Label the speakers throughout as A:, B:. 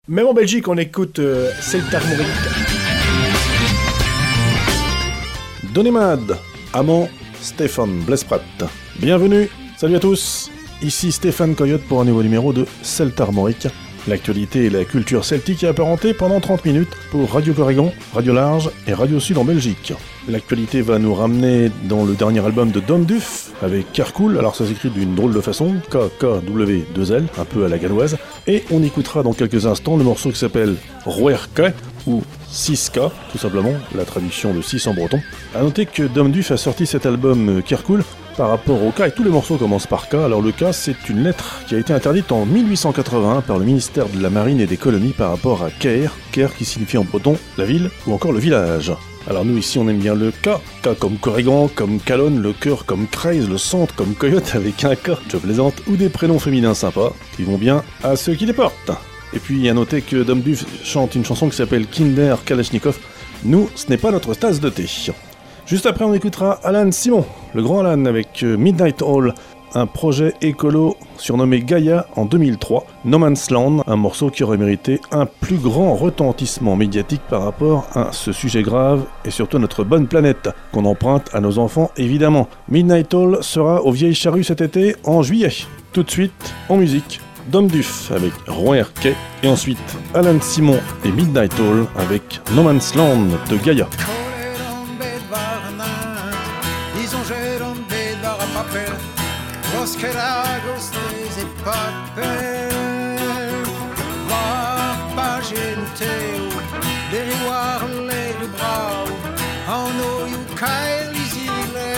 A: Même en Belgique, on écoute Celtarmoric.
B: Donemad, Amand, Stéphane Blesprat. Bienvenue, salut à tous. Ici Stéphane Coyote pour un nouveau numéro de Celtarmoric. L'actualité et la culture celtique est apparentée pendant 30 minutes pour Radio Corrigan, Radio Large et Radio Sud en Belgique. L'actualité va nous ramener dans le dernier album de Dom Duff avec Karkool, alors ça s'écrit d'une drôle de façon, K-K-W-2-L, un peu à la galloise, et on écoutera dans quelques instants le morceau qui s'appelle Roerke, ou 6K, tout simplement, la traduction de 6 en breton. A noter que Dom Duff a sorti cet album Karkool par rapport au K, et tous les morceaux commencent par K. Alors le K, c'est une lettre qui a été interdite en 1881 par le ministère de la Marine et des Colonies par rapport à Caer, Caer qui signifie en breton la ville ou encore le village. Alors nous ici on aime bien le K, K comme Corrigan, comme Calonne, le cœur comme Craze, le centre comme Coyote avec un K, je plaisante, ou des prénoms féminins sympas qui vont bien à ceux qui les portent. Et puis à noter que Dom Duff chante une chanson qui s'appelle Kinder Kalachnikov. Nous, ce n'est pas notre tasse de thé. Juste après, on écoutera Alan Simon, le grand Alan, avec Midnight Hall, un projet écolo surnommé Gaia en 2003, No Man's Land, un morceau qui aurait mérité un plus grand retentissement médiatique par rapport à ce sujet grave et surtout à notre bonne planète, qu'on emprunte à nos enfants évidemment. Midnight Hall sera aux Vieilles Charrues cet été en juillet. Tout de suite, en musique, Dom Duff avec Roerke, et ensuite Alan Simon et Midnight Hall avec No Man's Land de Gaia.
C: Lagos des epapel Var pagenuteu Derivar le du brau En o iu cael isile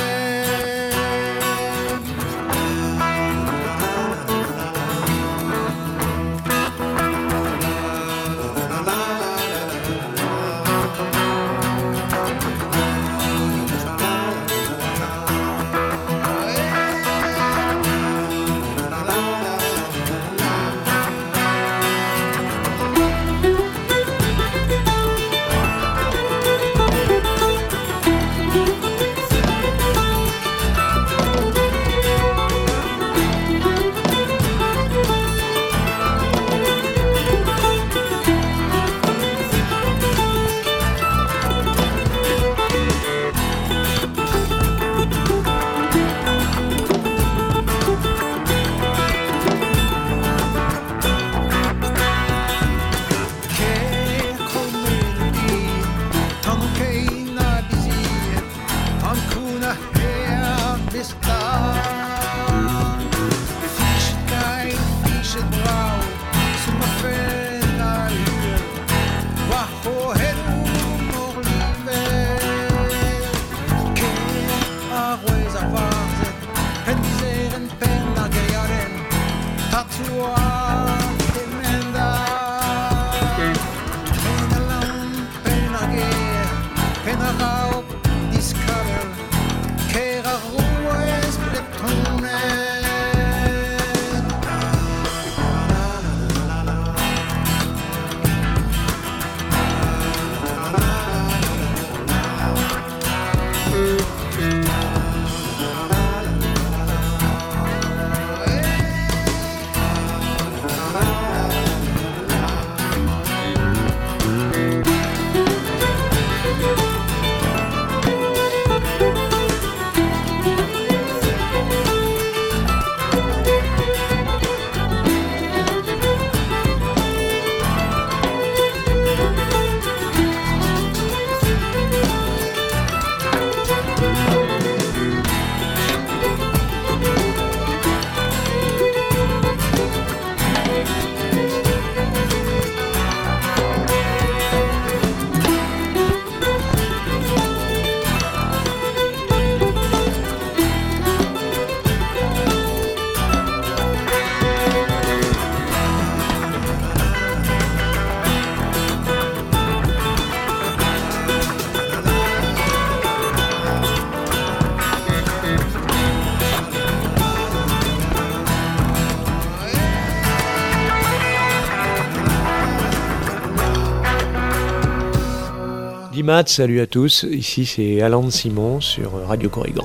D: Dimat, salut à tous, ici c'est Alan Simon sur Radio Corrigan.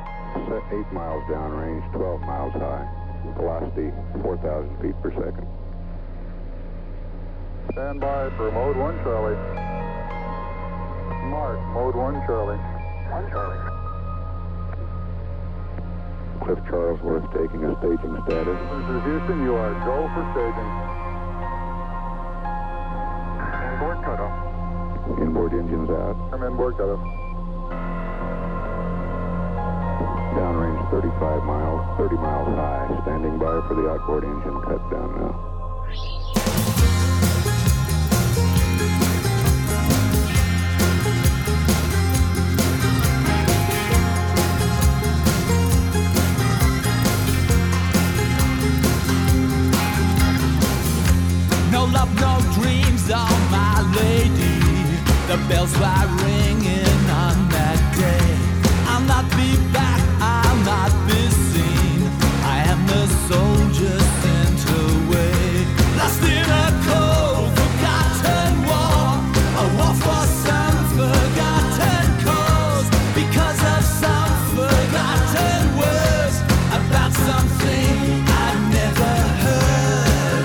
E: 8 miles downrange, 12 miles high, velocity 4,000 feet per second. Stand by for mode 1 Charlie. Mark, mode 1 Charlie. 1 Charlie. Cliff Charlesworth taking a staging status. This is Houston, you are go for staging. Inboard cutoff. Inboard engines out. I'm inboard cutoff. Downrange 35 miles, 30 miles high. Standing by for the outboard engine cut down now.
F: No love, no dreams, oh my lady. The bells were ringing on that day. I'll not be back, I'll not be seen. I am the soldier sent away, lost in a cold, forgotten war. A war for some forgotten cause, because of some forgotten words about something I've never heard.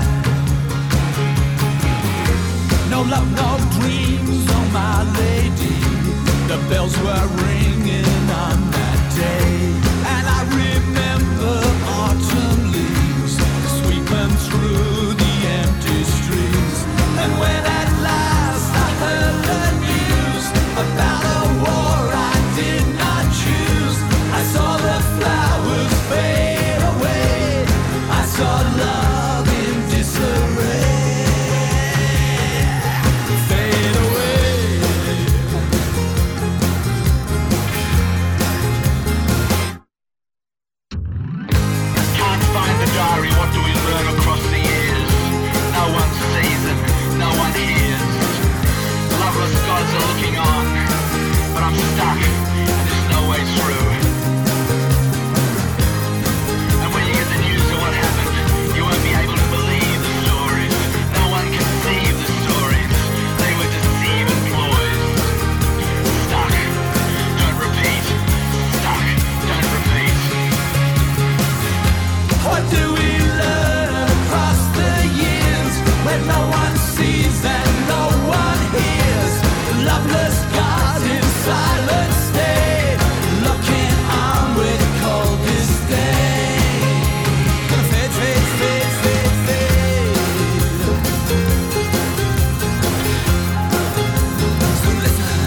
F: No love, no dreams, oh my lady. The bells were ringing on that day, and I remember autumn leaves sweeping through the empty streets. And when at last I heard the news about a war I did not choose, I saw the flowers fade away, I saw love in disarray.
G: What do we learn across the years? No one sees it, no one hears. Loveless gods are looking on, but I'm stuck and there's no way through. And when you get the news of what happened, you won't be able to believe the stories. No one conceived the stories, they were deceiving ploys. Stuck, don't repeat. Stuck, don't repeat.
F: What do we learn across the years when no one sees and no one hears? Loveless gods in silent state, looking on with cold disdain. Gonna fade, fade, fade, fade, fade. So listen.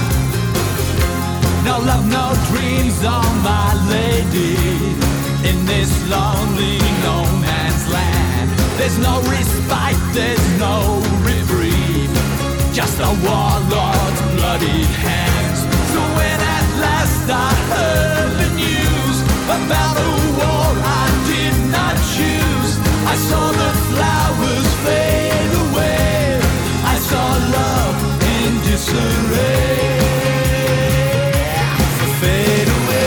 F: No love, no dreams, oh my lady. In this lonely no man's land, there's no respite, there's no reprieve, just a warlord's bloodied hands. So when at last I heard the news about a war I did not choose, I saw the flowers fade away, I saw love in disarray. Fade away.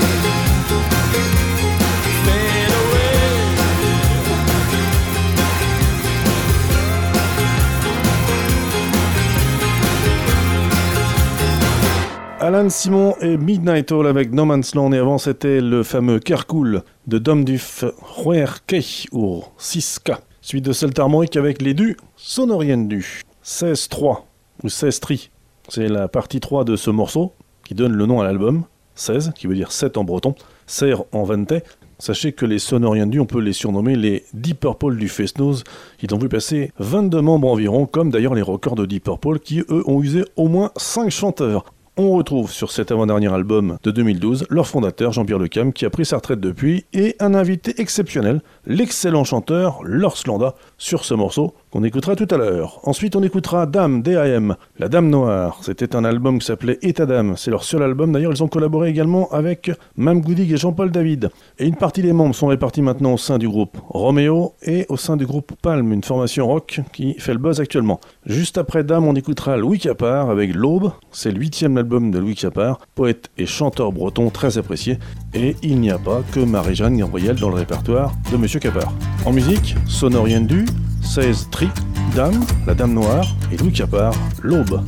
B: Alan Simon et Midnight Oil avec No Man's Land, et avant c'était le fameux Kerkool de Domduf Huerkei ou 6K. Suite de Celtes Harmoniques avec les du Sonoriendu. 16-3 ou 16-tri, c'est la partie 3 de ce morceau qui donne le nom à l'album. 16 qui veut dire 7 en breton, Ser en ventais. Sachez que les Sonoriendu, on peut les surnommer les Deep Purple du Fest-Noz. Ils ont vu passer 22 membres environ, comme d'ailleurs les rockers de Deep Purple qui eux ont usé au moins 5 chanteurs. On retrouve sur cet avant-dernier album de 2012 leur fondateur Jean-Pierre Lecam qui a pris sa retraite depuis, et un invité exceptionnel, l'excellent chanteur Lors Landa, sur ce morceau qu'on écoutera tout à l'heure. Ensuite on écoutera Dame, D.A.M, La Dame Noire. C'était un album qui s'appelait État d'âme, c'est leur seul album, d'ailleurs ils ont collaboré également avec Mam Goudig et Jean-Paul David. Et une partie des membres sont répartis maintenant au sein du groupe Roméo et au sein du groupe Palm, une formation rock qui fait le buzz actuellement. Juste après Dame, on écoutera Louis Capard avec L'Aube, c'est le 8e album de Louis Capard, poète et chanteur breton très apprécié, et il n'y a pas que Marie-Jeanne Gabriel dans le répertoire de Monsieur Capard. En musique, Sonoriendu, 16 tri, Dame, La Dame Noire et Louis Capard, L'Aube.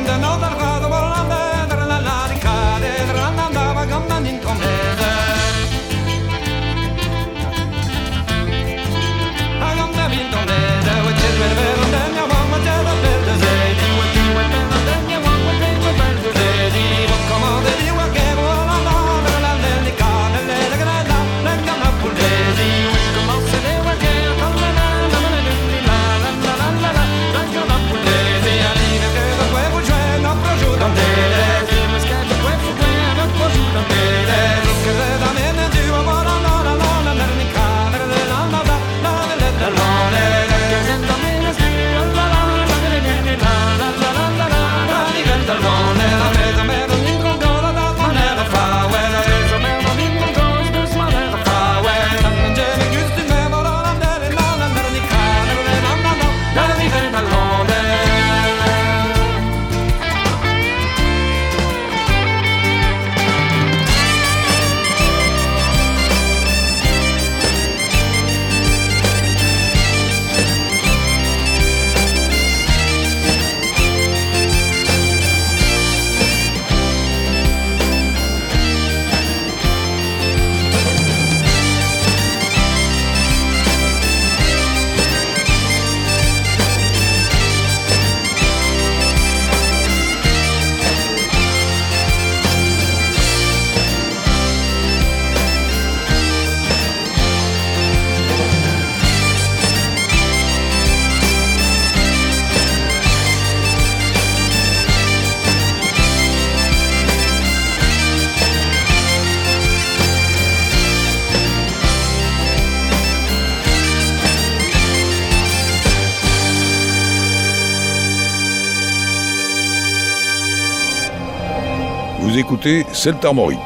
H: Vous écoutez Celtarmorique.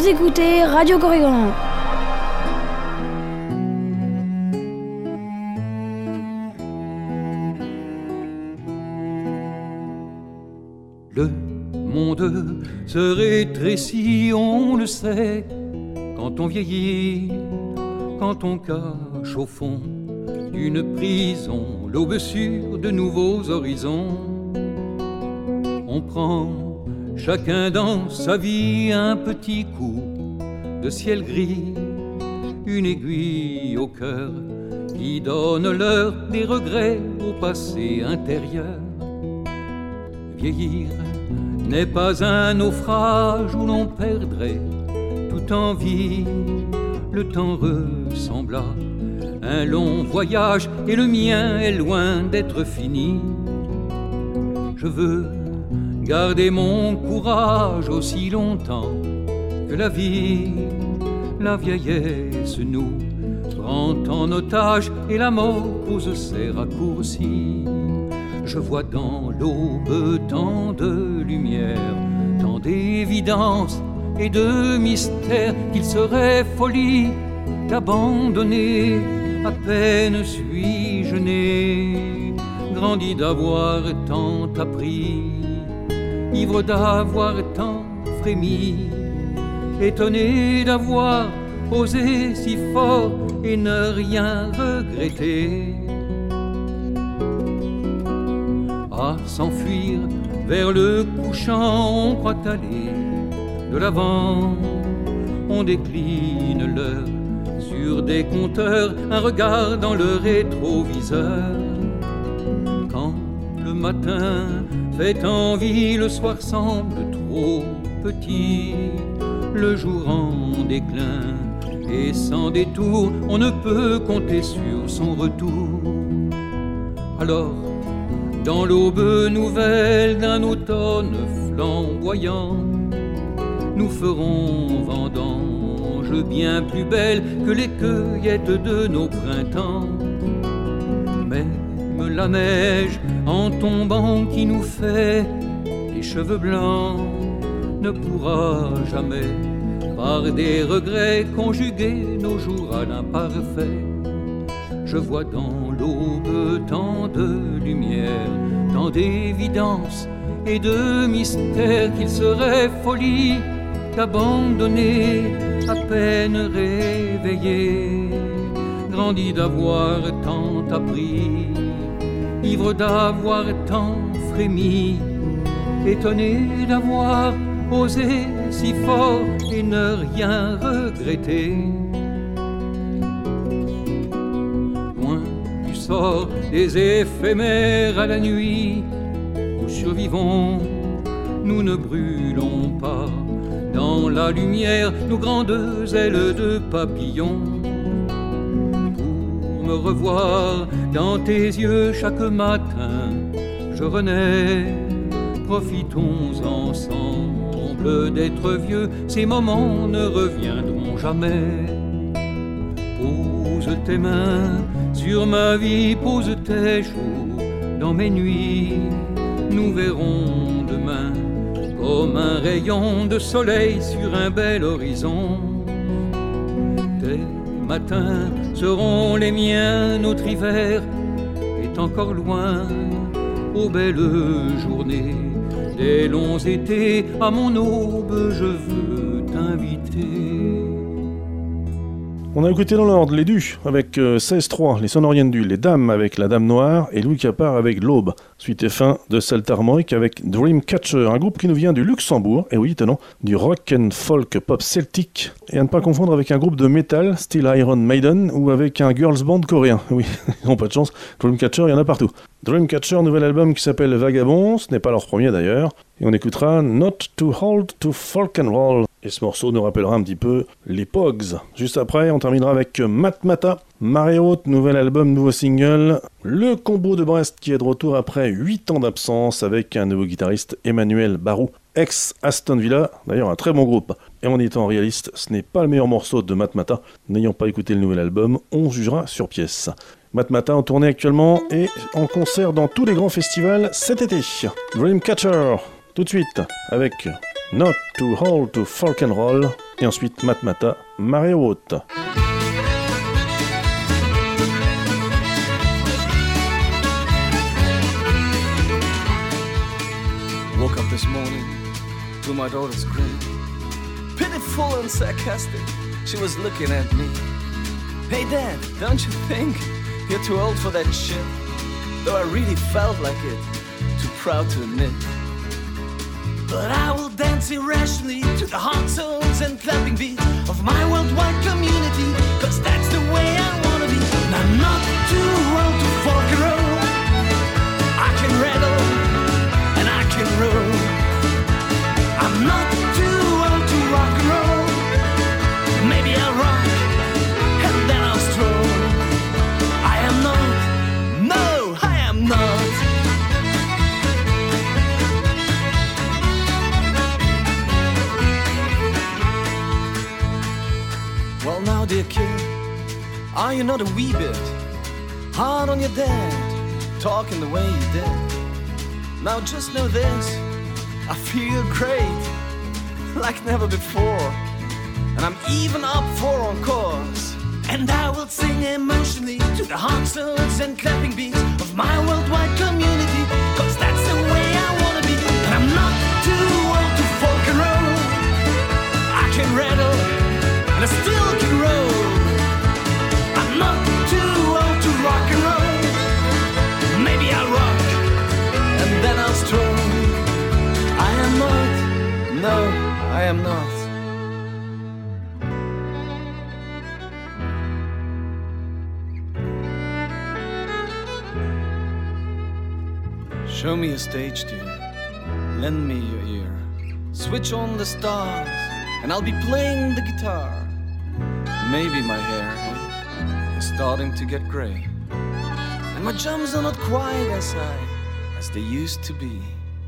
I: écoutez Radio Corrigan.
J: Le monde se rétrécit, on le sait, quand on vieillit, quand on cache au fond d'une prison l'aube sur de nouveaux horizons. On prend chacun dans sa vie un petit coup de ciel gris, une aiguille au cœur qui donne l'heure des regrets au passé intérieur. Vieillir n'est pas un naufrage où l'on perdrait toute envie. Le temps ressemble à un long voyage et le mien est loin d'être fini. Je veux garder mon courage aussi longtemps que la vie, la vieillesse nous prend en otage et la mort pose ses raccourcis. Je vois dans l'aube tant de lumière, tant d'évidence et de mystère qu'il serait folie d'abandonner. À peine suis-je né, grandi d'avoir tant appris, ivre d'avoir tant frémi, étonné d'avoir osé si fort et ne rien regretter. À s'enfuir vers le couchant, on croit aller de l'avant. On décline l'heure sur des compteurs, un regard dans le rétroviseur. Quand le matin fait envie, le soir semble trop petit. Le jour en déclin et sans détour, on ne peut compter sur son retour. Alors, dans l'aube nouvelle d'un automne flamboyant, nous ferons vendange bien plus belle que les cueillettes de nos printemps. Même la neige en tombant qui nous fait les cheveux blancs ne pourra jamais, par des regrets, conjuguer nos jours à l'imparfait. Je vois dans l'aube tant de lumière, tant d'évidence et de mystère qu'il serait folie d'abandonner à peine réveillé, grandi d'avoir tant appris, ivre d'avoir tant frémi, étonné d'avoir osé si fort et ne rien regretter. Sort des éphémères à la nuit, nous survivons, nous ne brûlons pas dans la lumière nos grandes ailes de papillon. Pour me revoir dans tes yeux chaque matin, je renais, profitons ensemble d'être vieux, ces moments ne reviendront jamais. Pose tes mains sur ma vie, pose tes jours dans mes nuits. Nous verrons demain comme un rayon de soleil sur un bel horizon. Tes matins seront les miens, notre hiver est encore loin. Aux belles journées des longs étés, à mon aube je veux t'inviter.
B: On a écouté dans l'ordre les Dus avec 16-3, les Sonoriennes du, les Dames avec la Dame Noire et Louis Capard avec l'Aube. Suite et fin de Celtarmoric avec Dreamcatcher, un groupe qui nous vient du Luxembourg, et oui, tenant, du rock and folk pop celtique. Et à ne pas confondre avec un groupe de métal, style Iron Maiden, ou avec un girls band coréen. Oui, ils n'ont pas de chance, Dreamcatcher, il y en a partout. Dreamcatcher, nouvel album qui s'appelle Vagabond, ce n'est pas leur premier d'ailleurs. Et on écoutera Not to Hold to Folk and Roll. Et ce morceau nous rappellera un petit peu les Pogs. Juste après, on terminera avec Matmata, Marée Haute, nouvel album, nouveau single. Le combo de Brest qui est de retour après 8 ans d'absence avec un nouveau guitariste, Emmanuel Barou, ex-Aston Villa, d'ailleurs un très bon groupe. Et en étant réaliste, ce n'est pas le meilleur morceau de Matmata. N'ayant pas écouté le nouvel album, on jugera sur pièce. Matmata en tournée actuellement et en concert dans tous les grands festivals cet été. Dreamcatcher, tout de suite, avec Not Too Old to Folk and Roll, et ensuite Matmata, Marée Haute.
K: Woke up this morning to my daughter's grin, pitiful and sarcastic, she was looking at me. Hey Dad, don't you think you're too old for that shit? Though I really felt like it, too proud to admit. But I will dance irrationally to the hot songs and clapping beats of my worldwide community, cause that's the way I wanna be. And I'm not too old to folk and roll. I can rattle and I can roll. I'm not too old to rock and roll. Maybe I'll rock and then I'll stroll. I am not, no, I am not. Well now dear kid, are you not a wee bit hard on your dad, talking the way you did? Now just know this, I feel great, like never before. And I'm even up for encores. And I will sing emotionally to the hot songs and clapping beats of my worldwide community, cause that's the way I wanna be. And I'm not too old to folk and roll. I can rattle and I still can roll. I'm not too old to rock and roll. Maybe I'll rock and then I'll stroll. I am not, no, I am not. Show me a stage, dear, lend me your ear. Switch on the stars and I'll be playing the guitar. Maybe my hair is starting to get grey, and my jumps are not quite as high as they used to be.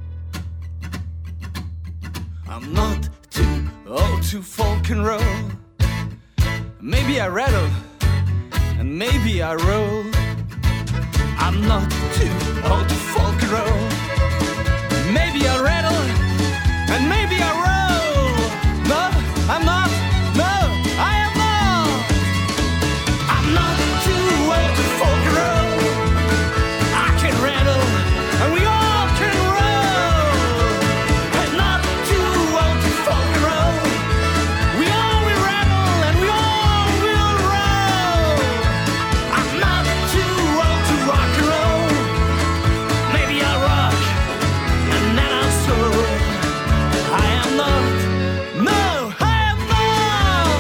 K: I'm not too old to folk and roll. Maybe I rattle and maybe I roll. I'm not too old to folk and roll. Maybe I rattle and maybe I roll. No, I'm not. No, I am not. I'm not too old to folk and roll. I can rattle and we all can roll. I'm not too old to folk and roll. We all will rattle and we all will roll. I'm not too old to rock and roll. Maybe I'll rock and then I'll stroll. I am not. No, I am not.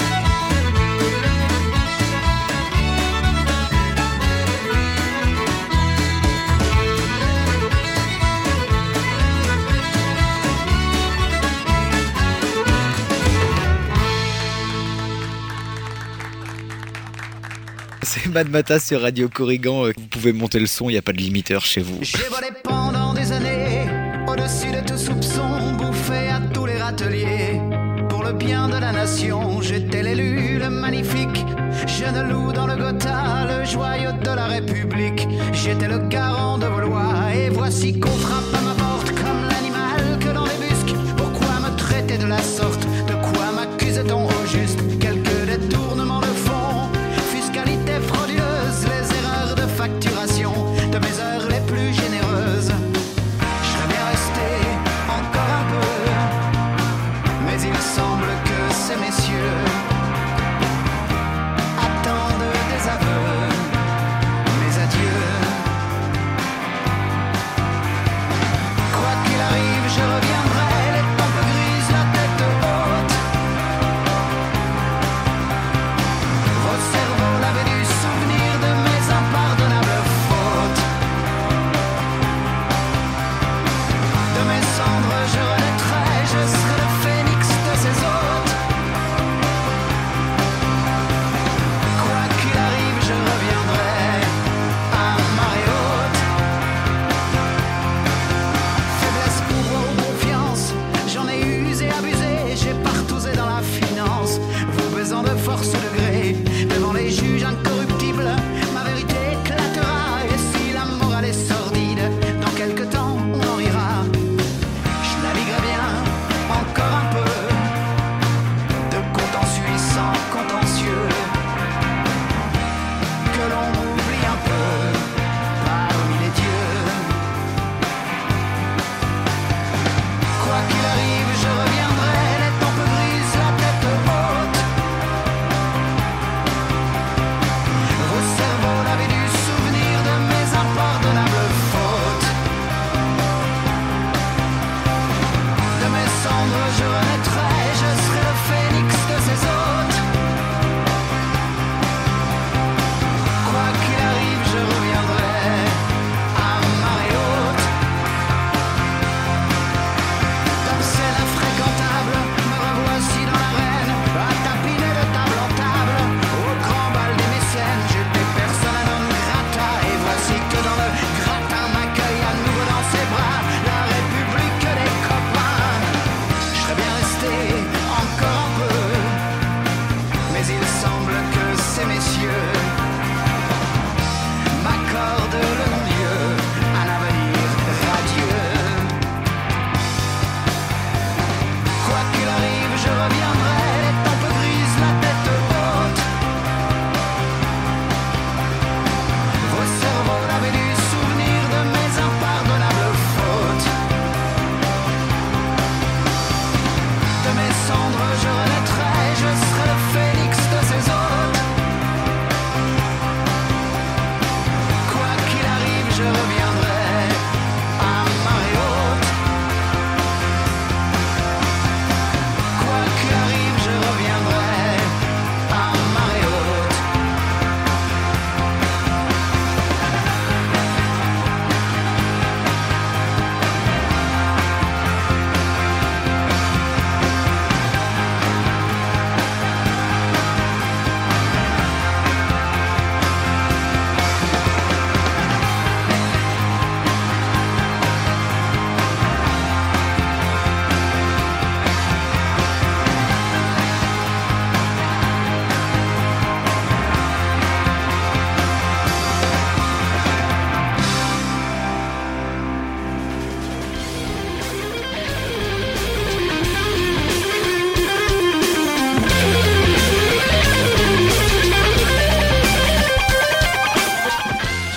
L: C'est Matmata sur Radio Corrigan. Vous pouvez monter le son, il n'y a pas de limiteur chez vous.
C: J'ai volé pendant des années, au-dessus de tout soupçon, bouffé à tous les râteliers. Pour le bien de la nation, j'étais l'élu, le magnifique, jeune loup dans le Gotha, le joyau de la République. J'étais le garant de vos lois, et voici qu'on frappe à ma porte comme l'animal que l'on débusque. Pourquoi me traiter de la sorte? De quoi m'accuse-t-on au juste? Quelques détournements de fonds, fiscalité frauduleuse, les erreurs de facturation de mes heures les plus généreuses. Je serais bien resté encore un peu, mais il semble que ces messieurs attendent des aveux, mes adieux.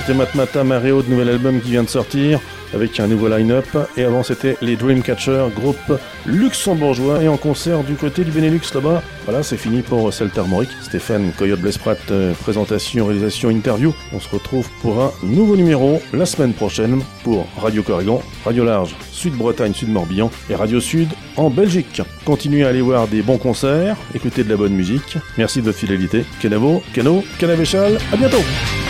B: C'était Matmata Mareo, de nouvel album qui vient de sortir, avec un nouveau line-up. Et avant, c'était les Dreamcatcher, groupe luxembourgeois, et en concert du côté du Benelux là-bas. Voilà, c'est fini pour Celtes Armoriques. Stéphane Coyote Blesprat, présentation, réalisation, interview. On se retrouve pour un nouveau numéro la semaine prochaine pour Radio Corrigan, Radio Large, Sud-Bretagne, Sud-Morbihan et Radio Sud en Belgique. Continuez à aller voir des bons concerts, écouter de la bonne musique. Merci de votre fidélité. Kenavo, Keno, Canavéchal, à bientôt!